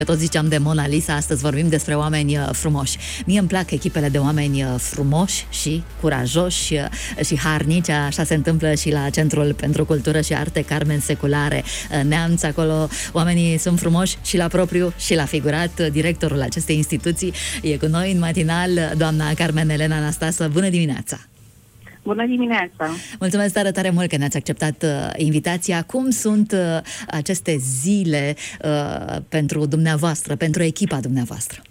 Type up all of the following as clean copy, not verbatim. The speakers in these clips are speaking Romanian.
Tot ziceam de Mona Lisa, astăzi vorbim despre oameni frumoși. Mie îmi plac echipele de oameni frumoși și curajoși și harnici. Așa se întâmplă și la Centrul pentru Cultură și Arte Carmen Seculare Neamț. Acolo oamenii sunt frumoși și la propriu și la figurat. Directorul acestei instituții e cu noi în matinal, doamna Carmen Elena Anastasă. Bună dimineața! Bună dimineața! Mulțumesc tare, tare mult că ne-ați acceptat invitația. Cum sunt aceste zile pentru dumneavoastră, pentru echipa dumneavoastră?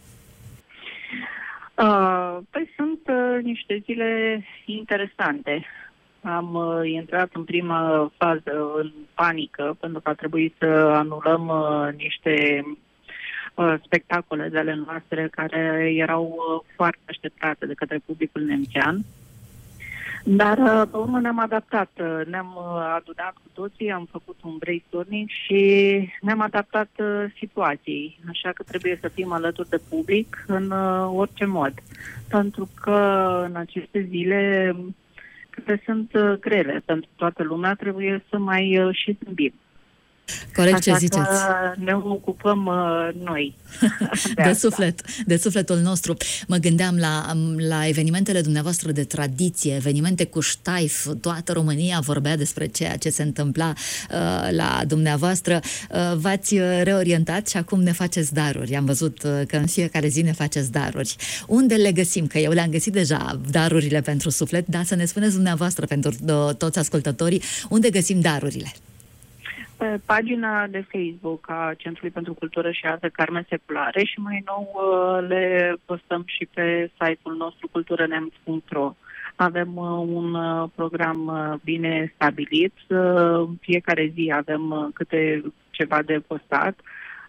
Păi sunt niște zile interesante. Am intrat în prima fază în panică, pentru că a trebuit să anulăm niște spectacole de ale noastre care erau foarte așteptate de către publicul nemțean. Dar, pe urmă, ne-am adaptat, ne-am adunat cu toții, am făcut un brainstorming și ne-am adaptat situației. Așa că trebuie să fim alături de public în orice mod. Pentru că în aceste zile, care sunt grele pentru toată lumea, trebuie să mai și zâmbim. Corect. Așa ce ziceți. că ne ocupăm noi. De sufletul nostru. Mă gândeam la evenimentele dumneavoastră de tradiție, evenimente cu ștaif. Toată România vorbea despre ceea ce se întâmpla la dumneavoastră. V-ați reorientat și acum ne faceți daruri. Am văzut că în fiecare zi ne faceți daruri. Unde le găsim? Că eu le-am găsit deja, darurile pentru suflet, dar să ne spuneți dumneavoastră, pentru toți ascultătorii, unde găsim darurile? Pe pagina de Facebook a Centrului pentru Cultură și Arte Carmen Seculare și mai nou le postăm și pe site-ul nostru culturăneamț.ro. Avem un program bine stabilit, fiecare zi avem câte ceva de postat.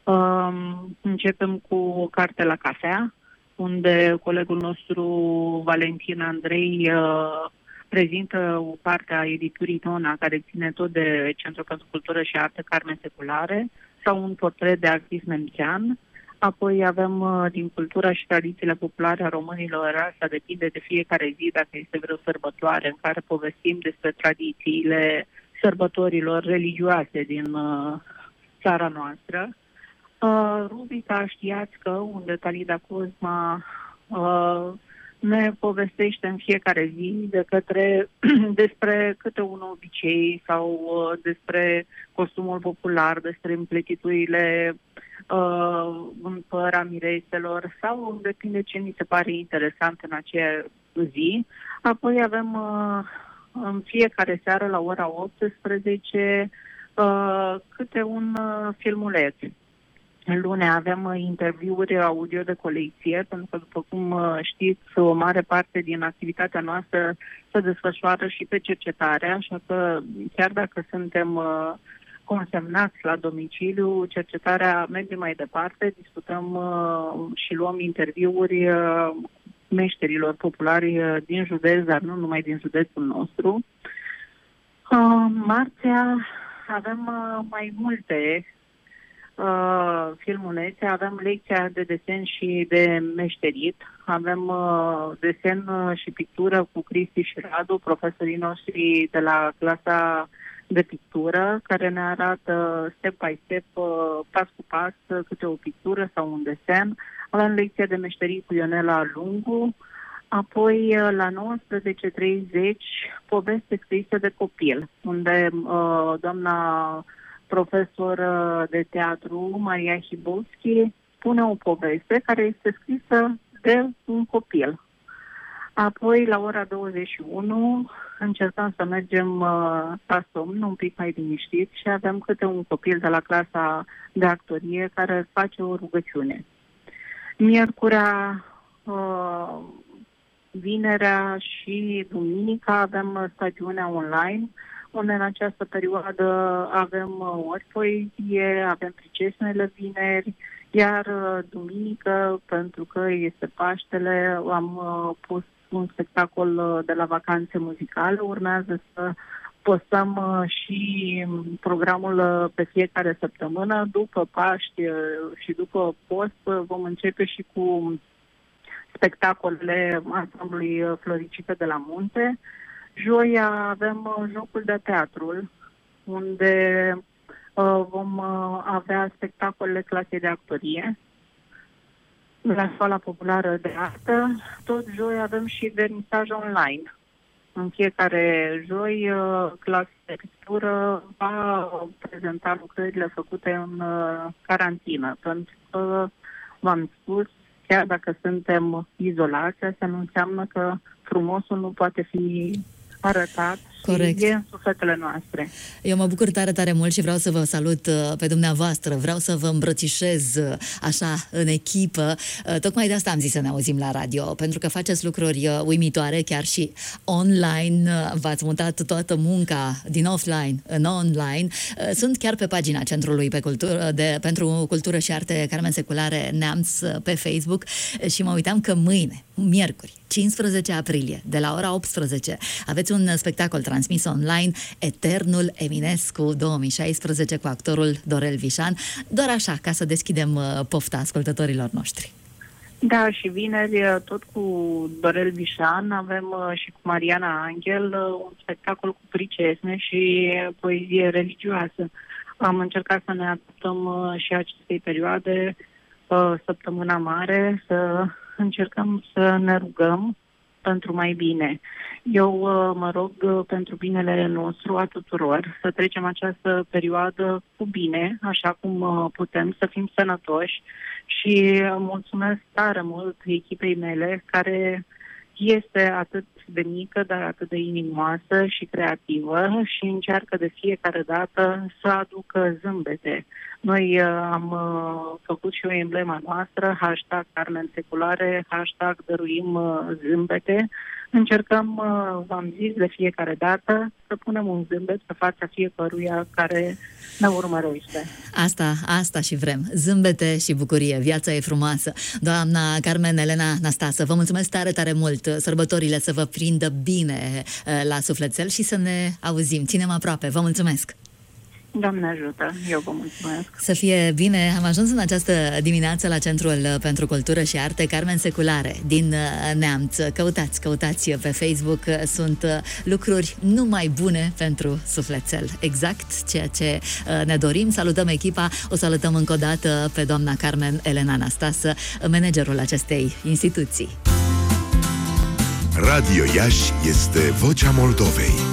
Începem cu Carte la cafea, unde colegul nostru Valentin Andrei prezintă o parte a editurii Tona, care ține tot de Centrul pentru Cultură și Arte Carmen Seculare, sau un portret de artist nemțean. Apoi avem din cultura și tradițiile populare a românilor, asta depinde de fiecare zi, dacă este vreo sărbătoare, în care povestim despre tradițiile sărbătorilor religioase din țara noastră. Rubrica Știați că, unde Talida Cosma ne povestește în fiecare zi despre câte un obicei sau despre costumul popular, despre împletiturile în păr a mireselor sau depinde ce mi se pare interesant în acea zi. Apoi avem în fiecare seară la ora 18 câte un filmuleț. În luni avem interviuri audio de colecție, pentru că, după cum știți, o mare parte din activitatea noastră se desfășoară și pe cercetare, așa că chiar dacă suntem consemnați la domiciliu, cercetarea merge mai departe, discutăm și luăm interviuri meșterilor populari din județ, dar nu numai din județul nostru. Marțea avem mai multe filmulețe, avem lecția de desen și de meșterit, avem desen și pictură cu Cristi și Radu, profesorii noștri de la clasa de pictură, care ne arată step by step, pas cu pas, câte o pictură sau un desen. Avem lecția de meșterit cu Ionela Lungu, apoi la 19:30 poveste scrisă de copil, unde doamna profesor de teatru, Maria Hibovski, pune o poveste care este scrisă de un copil. Apoi, la ora 21, încercăm să mergem la somn, un pic mai liniștit, și avem câte un copil de la clasa de actorie care face o rugăciune. Miercurea, vinerea și duminica avem stagiunea online, unde în această perioadă avem ori poezie, avem pricesnele vineri, iar duminică, pentru că este Paștele, am pus un spectacol de la vacanțe muzicale. Urmează să postăm și programul pe fiecare săptămână. După Paști și după post vom începe și cu spectacolele ansamblului Floricică de la Munte. Joia avem jocul de teatrul, unde Vom avea spectacolele clasei de actorie la Școala Populară de Artă. Tot joi avem și vernisaj online. În fiecare joi, clasa de pictură va prezenta lucrările făcute în carantină, pentru că, v-am spus, chiar dacă suntem izolați, asta nu înseamnă că frumosul nu poate fi arătat. Corect. Și e în sufletele noastre. Eu mă bucur tare, tare mult și vreau să vă salut pe dumneavoastră, vreau să vă îmbrățișez așa în echipă. Tocmai de asta am zis să ne auzim la radio, pentru că faceți lucruri uimitoare, chiar și online. V-ați mutat toată munca din offline în online. Sunt chiar pe pagina Centrului pentru Cultură și Arte Carmen Seculare Neamț pe Facebook și mă uitam că mâine, miercuri, 15 aprilie, de la ora 18, aveți un spectacol transmis online, Eternul Eminescu 2016, cu actorul Dorel Vișan. Doar așa, ca să deschidem pofta ascultătorilor noștri. Da, și vineri, tot cu Dorel Vișan, avem și cu Mariana Angel un spectacol cu pricesme și poezie religioasă. Am încercat să ne adaptăm și acestei perioade, săptămâna mare, să încercăm să ne rugăm pentru mai bine. Eu mă rog pentru binele nostru a tuturor, să trecem această perioadă cu bine, așa cum putem, să fim sănătoși și mulțumesc tare mult echipei mele, care este atât de mică, dar atât de inimoasă și creativă și încearcă de fiecare dată să aducă zâmbete. Noi am făcut și o emblema noastră, hashtag Carmen Seculare, hashtag dăruim zâmbete. Încercăm, v-am zis de fiecare dată, să punem un zâmbet pe fața fiecăruia care ne urmărește. Asta și vrem. Zâmbete și bucurie. Viața e frumoasă. Doamna Carmen Elena Năstase, vă mulțumesc tare, tare mult. Sărbătorile să vă prindă bine la sufletel și să ne auzim. Ținem aproape. Vă mulțumesc! Doamne ajută, eu vă mulțumesc. Să fie bine, am ajuns în această dimineață la Centrul pentru Cultură și Arte Carmen Seculare din Neamț. Căutați pe Facebook, sunt lucruri numai bune pentru sufletel. Exact ceea ce ne dorim. Salutăm echipa, o salutăm încă o dată pe doamna Carmen Elena Năstase, managerul acestei instituții. Radio Iași este Vocea Moldovei.